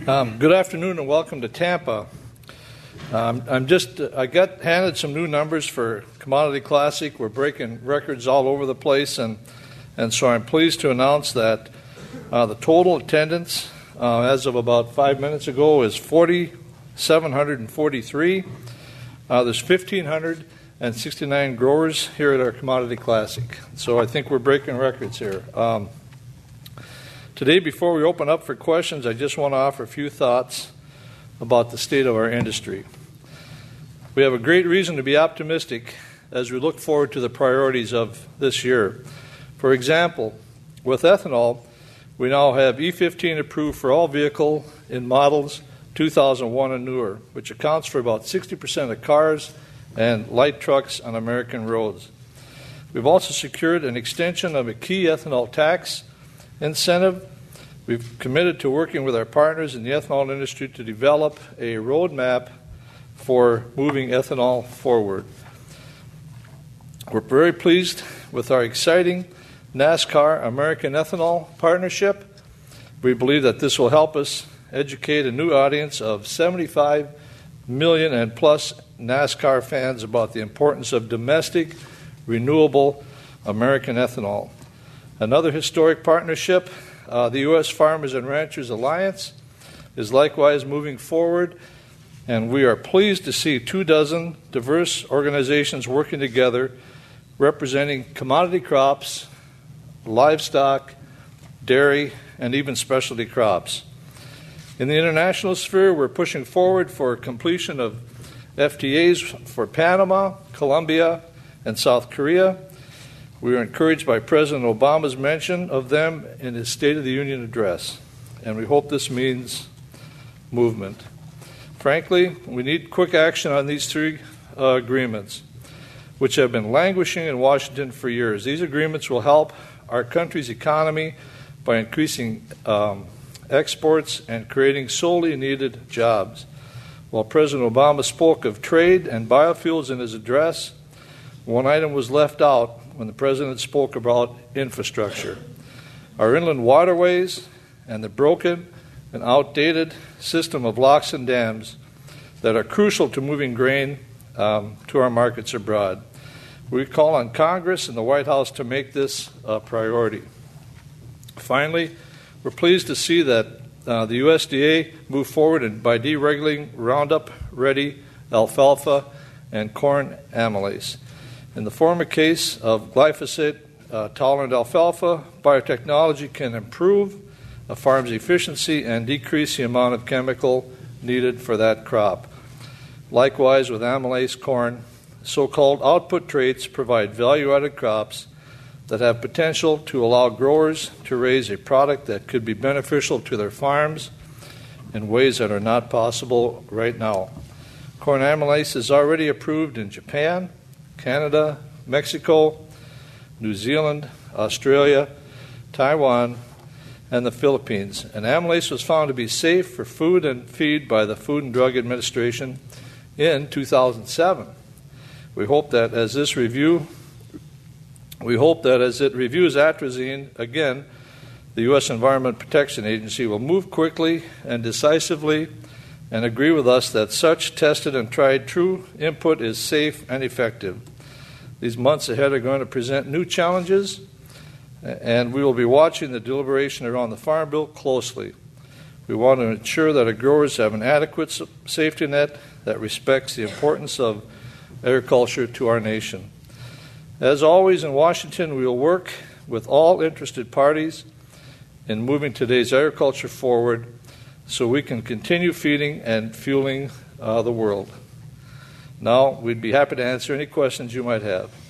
Good afternoon and welcome to Tampa. I got handed some new numbers for Commodity Classic. We're breaking records all over the place, and so I'm pleased to announce that the total attendance as of about 5 minutes ago is 4,743. There's 1,569 growers here at our Commodity Classic, so I think we're breaking records here. Today, before we open up for questions, I just want to offer a few thoughts about the state of our industry. We have a great reason to be optimistic as we look forward to the priorities of this year. For example, with ethanol, we now have E15 approved for all vehicle in models 2001 and newer, which accounts for about 60% of cars and light trucks on American roads. We've also secured an extension of a key ethanol tax incentive. We've committed to working with our partners in the ethanol industry to develop a roadmap for moving ethanol forward. We're very pleased with our exciting NASCAR American Ethanol partnership. We believe that this will help us educate a new audience of 75 million and plus NASCAR fans about the importance of domestic, renewable American ethanol. Another historic partnership, the U.S. Farmers and Ranchers Alliance, is likewise moving forward, and we are pleased to see 24 diverse organizations working together representing commodity crops, livestock, dairy, and even specialty crops. In the international sphere, we're pushing forward for completion of FTAs for Panama, Colombia, and South Korea. We are encouraged by President Obama's mention of them in his State of the Union address, and we hope this means movement. Frankly, we need quick action on these three agreements, which have been languishing in Washington for years. These agreements will help our country's economy by increasing exports and creating solely needed jobs. While President Obama spoke of trade and biofuels in his address, one item was left out when the President spoke about infrastructure. Our inland waterways and the broken and outdated system of locks and dams that are crucial to moving grain to our markets abroad. We call on Congress and the White House to make this a priority. Finally, we're pleased to see that the USDA moved forward by deregulating Roundup-ready alfalfa and corn amylase. In the former case of glyphosate-tolerant alfalfa, biotechnology can improve a farm's efficiency and decrease the amount of chemical needed for that crop. Likewise, with amylase corn, so-called output traits provide value-added crops that have potential to allow growers to raise a product that could be beneficial to their farms in ways that are not possible right now. Corn amylase is already approved in Japan, Canada, Mexico, New Zealand, Australia, Taiwan, and the Philippines. And amylase was found to be safe for food and feed by the Food and Drug Administration in 2007. We hope that as it reviews atrazine, again, the U.S. Environment Protection Agency will move quickly and decisively and agree with us that such tested and tried true input is safe and effective. These months ahead are going to present new challenges, and we will be watching the deliberation around the Farm Bill closely. We want to ensure that our growers have an adequate safety net that respects the importance of agriculture to our nation. As always in Washington, we will work with all interested parties in moving today's agriculture forward so we can continue feeding and fueling the world. Now, we'd be happy to answer any questions you might have.